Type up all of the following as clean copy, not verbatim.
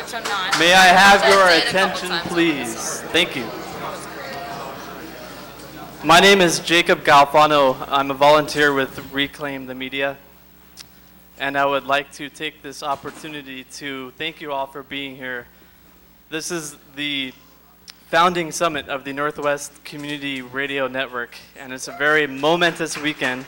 which I'm not. May I have Which your I did a couple attention, times. please? Thank you. My name is Jacob Galfano. I'm a volunteer with Reclaim the Media. And I would like to take this opportunity to thank you all for being here. This is the founding summit of the Northwest Community Radio Network, and it's a very momentous weekend.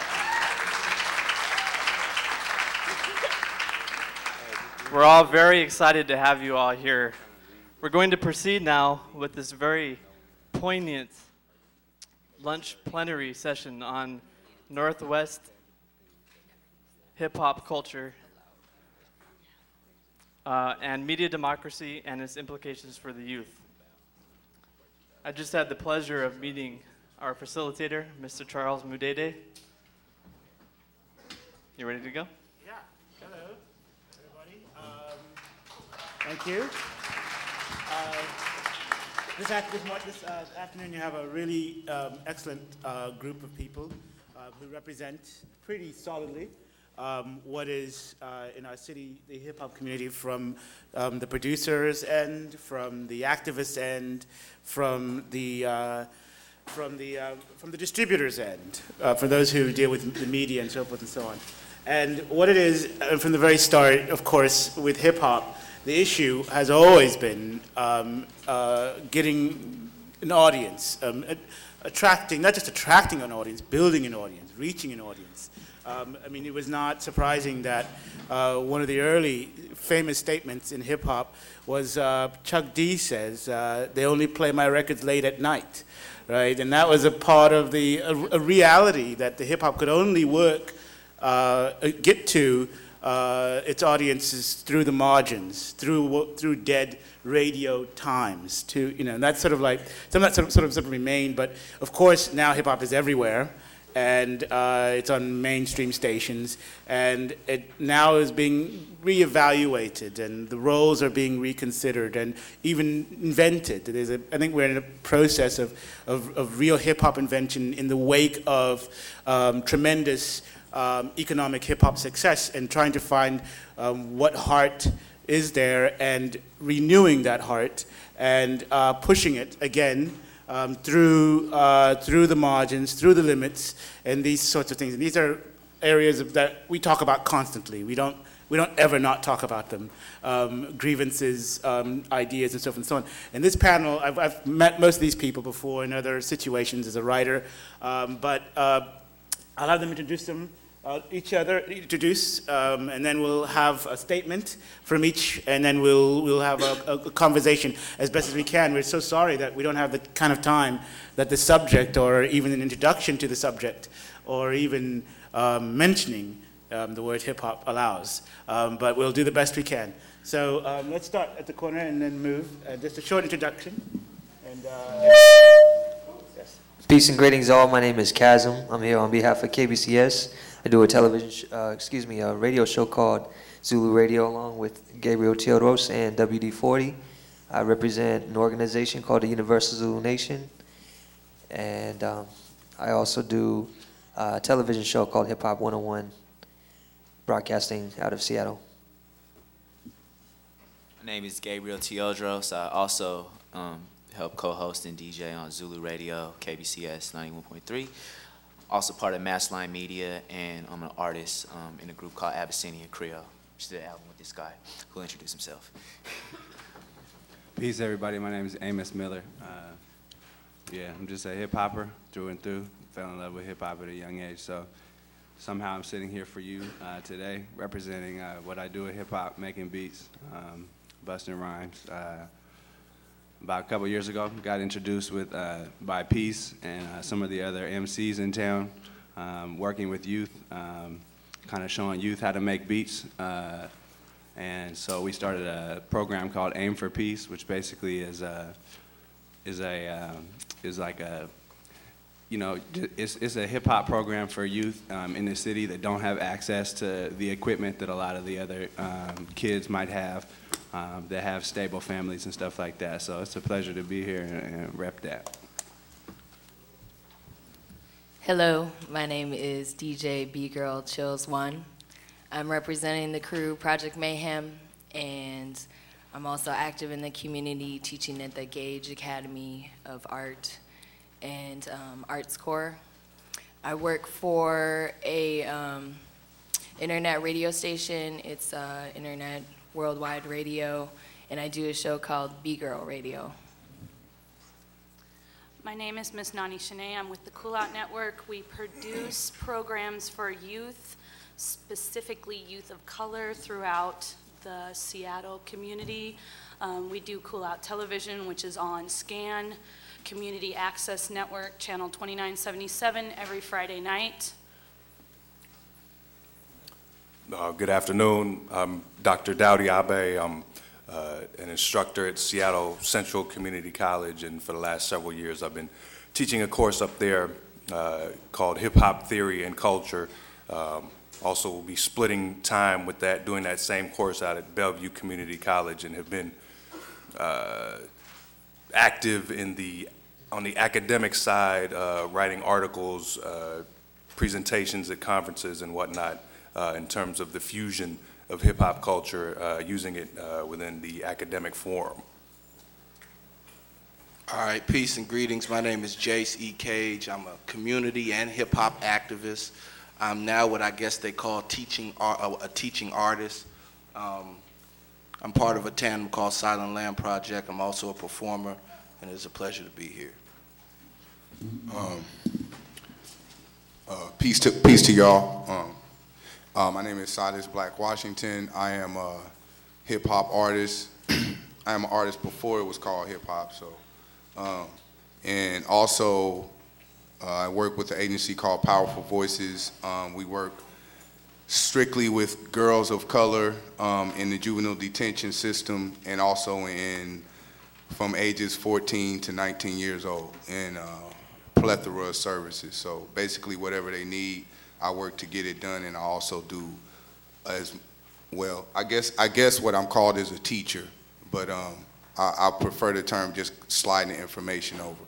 We're all very excited to have you all here. We're going to proceed now with this very poignant lunch plenary session on Northwest hip-hop culture and media democracy and its implications for the youth. I just had the pleasure of meeting our facilitator, Mr. Charles Mudede. You ready to go? Yeah. Hello, everybody. Thank you. This afternoon, you have a really excellent group of people who represent pretty solidly what is in our city, the hip-hop community, from the producers end, from the activists end, from the distributors end, for those who deal with the media and so forth and so on. And what it is, from the very start, of course, with hip-hop, the issue has always been getting an audience, attracting, not just attracting an audience, building an audience, reaching an audience. I mean, it was not surprising that one of the early famous statements in hip-hop was Chuck D says, they only play my records late at night, right? And that was a part of a reality that the hip-hop could only work, get to its audiences through the margins, through dead radio times. And that's sort of like, some of that sort of remained, but of course now hip-hop is everywhere. And it's on mainstream stations, and it now is being reevaluated, and the roles are being reconsidered and even invented. I think we're in a process of real hip-hop invention in the wake of tremendous economic hip-hop success, and trying to find what heart is there and renewing that heart and pushing it again through the margins, through the limits, and these sorts of things. And these are areas that we talk about constantly. We don't ever not talk about them. Grievances, ideas, and so forth and so on. In this panel, I've met most of these people before in other situations as a writer, but I'll have them introduce each other, and then we'll have a statement from each, and then we'll have a conversation as best as we can. We're so sorry that we don't have the kind of time that the subject, or even an introduction to the subject, or even mentioning the word hip-hop allows. But we'll do the best we can. So let's start at the corner and then move. Just a short introduction. And, yes. Peace and greetings all. My name is Chasm. I'm here on behalf of KBCS. I do a radio show called Zulu Radio along with Gabriel Teodros and WD-40. I represent an organization called the Universal Zulu Nation. And I also do a television show called Hip Hop 101, broadcasting out of Seattle. My name is Gabriel Teodros. I also help co-host and DJ on Zulu Radio, KBCS 91.3. Also part of Massline Media, and I'm an artist in a group called Abyssinian Creole, which is the album with this guy who'll introduce himself. Peace, everybody. My name is Amos Miller. I'm just a hip-hopper through and through. Fell in love with hip-hop at a young age, so somehow I'm sitting here for you today, representing what I do at hip-hop, making beats, busting rhymes. About a couple years ago, got introduced by Peace and some of the other MCs in town, working with youth, kind of showing youth how to make beats. And so we started a program called Aim for Peace, which basically it's a hip hop program for youth in the city that don't have access to the equipment that a lot of the other kids might have. That have stable families and stuff like that. So it's a pleasure to be here and rep that. Hello, my name is DJ B-Girl Chills One. I'm representing the crew Project Mayhem, and I'm also active in the community, teaching at the Gage Academy of Art and Arts Corps. I work for a internet radio station. It's internet worldwide radio, and I do a show called B-Girl Radio. My name is Miss Nani Shanae. I'm with the Cool Out Network. We produce programs for youth, specifically youth of color throughout the Seattle community. We do Cool Out Television, which is on SCAN, Community Access Network, channel 2977, every Friday night. Good afternoon. I'm Dr. Dowdy Abe. I'm an instructor at Seattle Central Community College, and for the last several years I've been teaching a course up there called Hip Hop Theory and Culture. Also will be splitting time with that, doing that same course out at Bellevue Community College, and have been active on the academic side, writing articles, presentations at conferences and whatnot, in terms of the fusion of hip hop culture, using it within the academic forum. All right, peace and greetings. My name is Jace E. Cage. I'm a community and hip hop activist. I'm now what I guess they call a teaching artist. I'm part of a tandem called Silent Land Project. I'm also a performer, and it's a pleasure to be here. Peace to y'all. My name is Silas Black Washington. I am a hip hop artist. I am an artist before it was called hip hop. So, and also I work with an agency called Powerful Voices. We work strictly with girls of color in the juvenile detention system, and also from ages 14 to 19 years old, in plethora of services. So basically whatever they need, I work to get it done, and I also do as well. I guess what I'm called is a teacher, but I prefer the term just sliding the information over.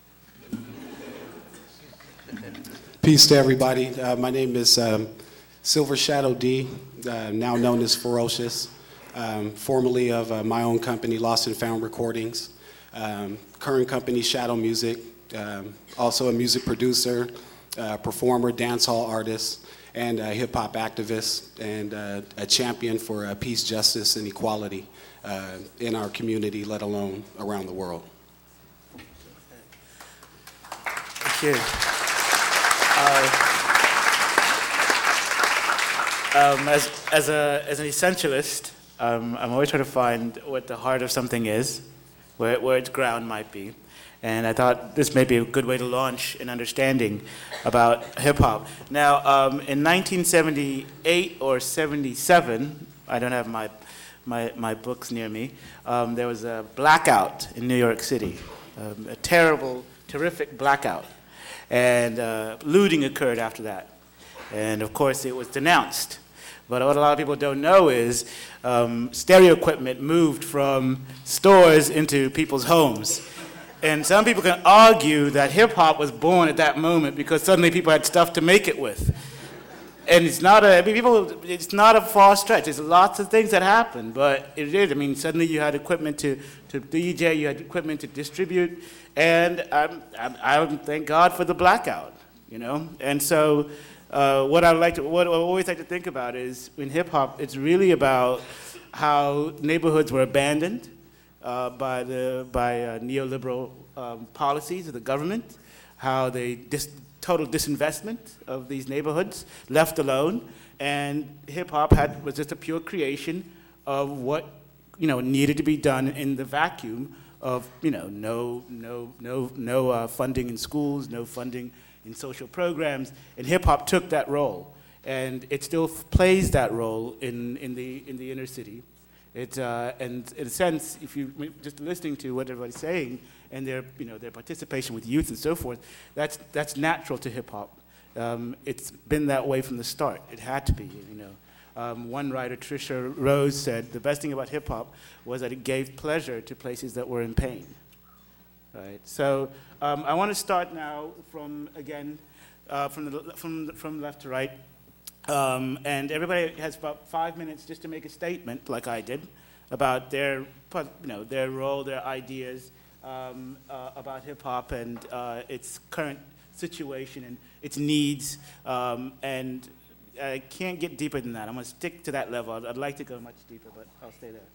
Peace to everybody. My name is Silver Shadow D, now known as Ferocious, formerly of my own company, Lost and Found Recordings. Current company, Shadow Music, also a music producer, performer, dancehall artist, and a hip-hop activist, and a champion for peace, justice, and equality in our community, let alone around the world. Thank you. As an essentialist, I'm always trying to find what the heart of something is, where its ground might be. And I thought this may be a good way to launch an understanding about hip-hop. Now, in 1978 or 77, I don't have my books near me, there was a blackout in New York City, a terrific blackout. And looting occurred after that. And of course, it was denounced. But what a lot of people don't know is stereo equipment moved from stores into people's homes. And some people can argue that hip-hop was born at that moment because suddenly people had stuff to make it with. And it's not a far stretch. There's lots of things that happen, but it is. I mean, suddenly you had equipment to DJ, you had equipment to distribute, and I thank God for the blackout, you know. And so, what I always like to think about is in hip hop, it's really about how neighborhoods were abandoned by neoliberal policies of the government, how they total disinvestment of these neighborhoods, left alone, and hip-hop was just a pure creation of what needed to be done in the vacuum of no funding in schools, no funding in social programs, and hip-hop took that role, and it still plays that role in the inner city. And in a sense, if you just listening to what everybody's saying and their participation with youth and so forth, that's natural to hip hop. It's been that way from the start. It had to be, One writer, Trisha Rose, said the best thing about hip hop was that it gave pleasure to places that were in pain. Right. So I want to start now from left to right. And everybody has about 5 minutes just to make a statement, like I did, about their, their role, their ideas about hip hop and its current situation and its needs. And I can't get deeper than that. I'm going to stick to that level. I'd like to go much deeper, but I'll stay there.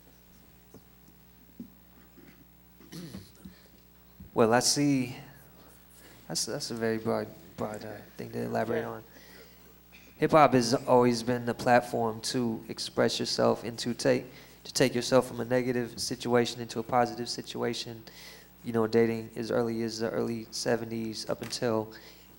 Well, I see. That's a very broad thing to elaborate on. Hip hop has always been the platform to express yourself and to take yourself from a negative situation into a positive situation. You know, dating as early as the early '70s up until,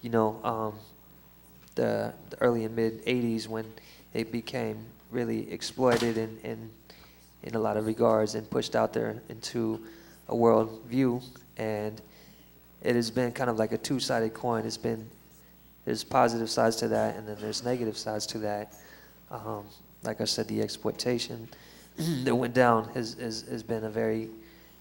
the early and mid '80s when it became really exploited in a lot of regards and pushed out there into a world view. And it has been kind of like a two-sided coin. There's positive sides to that, and then there's negative sides to that. Like I said, the exploitation that went down has been a very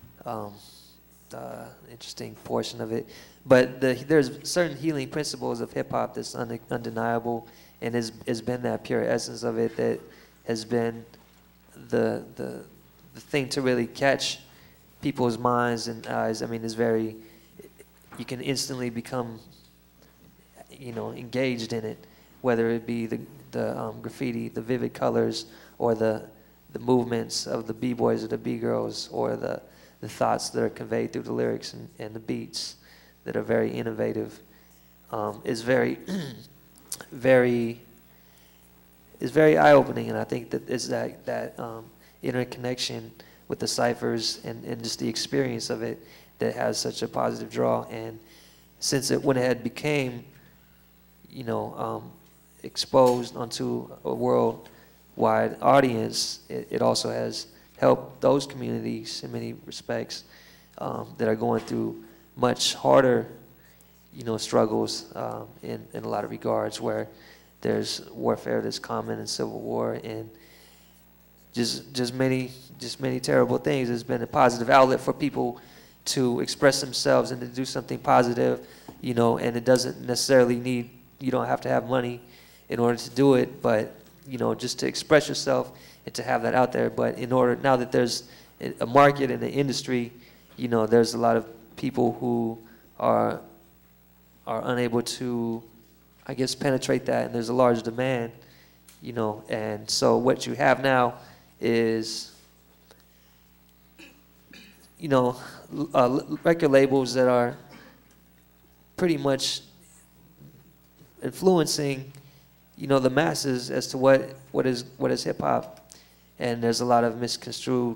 interesting portion of it. But there's certain healing principles of hip-hop that's undeniable, and has been that pure essence of it that has been the thing to really catch people's minds and eyes. I mean, you can instantly become, engaged in it, whether it be the graffiti, the vivid colors, or the movements of the b-boys or the b-girls, or the thoughts that are conveyed through the lyrics and the beats that are very innovative. Is very, very eye-opening, and I think that it's that interconnection with the ciphers and just the experience of it that has such a positive draw. And since when it became, exposed onto a worldwide audience, it also has helped those communities in many respects that are going through much harder, struggles in a lot of regards, where there's warfare that's common and civil war and just many terrible things. It's been a positive outlet for people to express themselves and to do something positive, and it doesn't necessarily you don't have to have money in order to do it, but, just to express yourself and to have that out there. But now that there's a market and an industry, there's a lot of people who are unable to, I guess, penetrate that, and there's a large demand, and so what you have now is, record labels that are pretty much influencing, the masses as to what is hip hop, and there's a lot of misconstrued,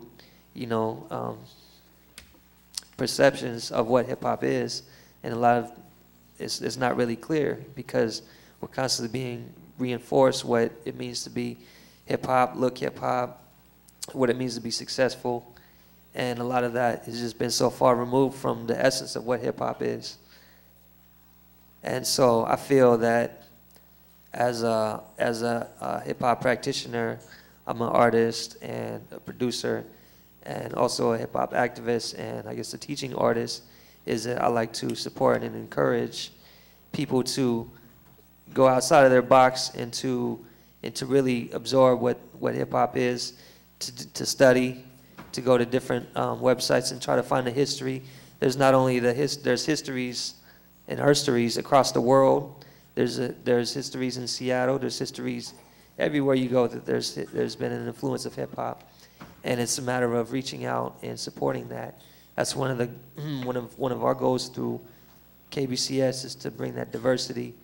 perceptions of what hip hop is, and a lot of it's not really clear because we're constantly being reinforced what it means to be hip hop, look hip hop, what it means to be successful. And a lot of that has just been so far removed from the essence of what hip-hop is. And so I feel that as a hip-hop practitioner, I'm an artist and a producer and also a hip-hop activist and I guess a teaching artist, is that I like to support and encourage people to go outside of their box and to really absorb what hip-hop is, to study, to go to different websites and try to find the history. There's not only there's histories and herstories across the world. There's histories in Seattle. There's histories everywhere you go that there's been an influence of hip hop, and it's a matter of reaching out and supporting that. That's one of our goals through KBCS is to bring that diversity.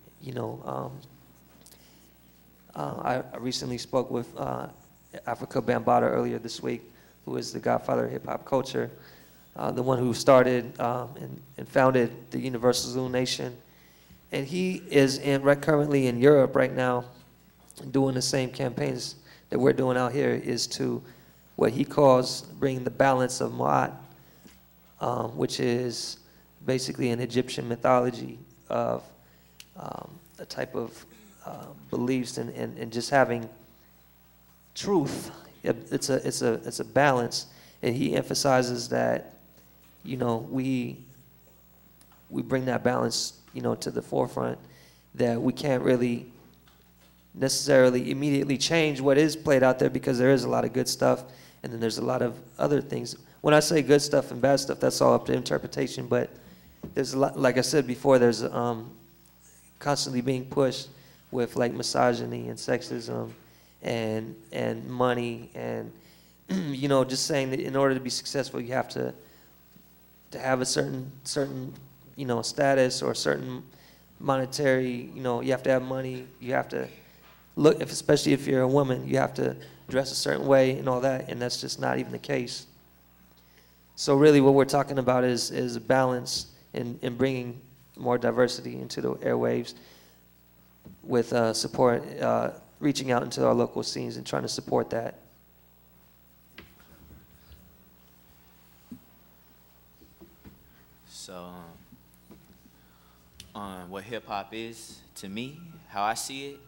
I recently spoke with Africa Bambaataa earlier this week, who is the godfather of hip-hop culture, the one who started and founded the Universal Zulu Nation. And he is currently in Europe right now doing the same campaigns that we're doing out here, is to what he calls bringing the balance of Ma'at, which is basically an Egyptian mythology of a type of beliefs and just having truth. It's a balance, and he emphasizes that we bring that balance to the forefront, that we can't really necessarily immediately change what is played out there because there is a lot of good stuff And then there's a lot of other things. When I say good stuff and bad stuff, that's all up to interpretation, but there's a lot, like I said before, there's constantly being pushed with like misogyny and sexism and money and you know, just saying that in order to be successful you have to have a certain you know, status or a certain monetary, you know, you have to have money, you have to look, especially if you're a woman, you have to dress a certain way and all that, and that's just not even the case. So really what we're talking about is a balance in bringing more diversity into the airwaves with support, reaching out into our local scenes and trying to support that. So, what hip hop is to me, how I see it,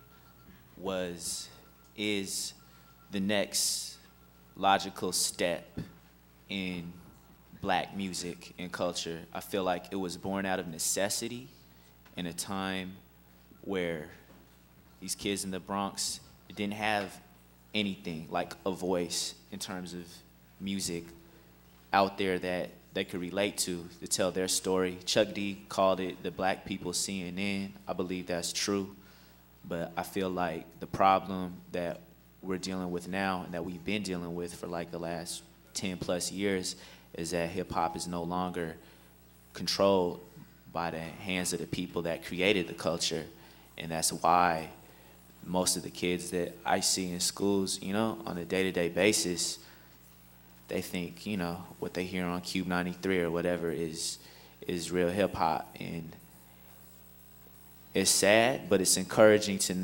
is the next logical step in black music and culture. I feel like it was born out of necessity in a time where these kids in the Bronx didn't have anything like a voice in terms of music out there that they could relate to tell their story. Chuck D called it the black people CNN. I believe that's true. But I feel like the problem that we're dealing with now and that we've been dealing with for like the last 10 plus years is that hip hop is no longer controlled by the hands of the people that created the culture. And that's why most of the kids that I see in schools, you know, on a day-to-day basis, they think, you know, what they hear on Cube 93 or whatever is real hip hop. And it's sad, but it's encouraging to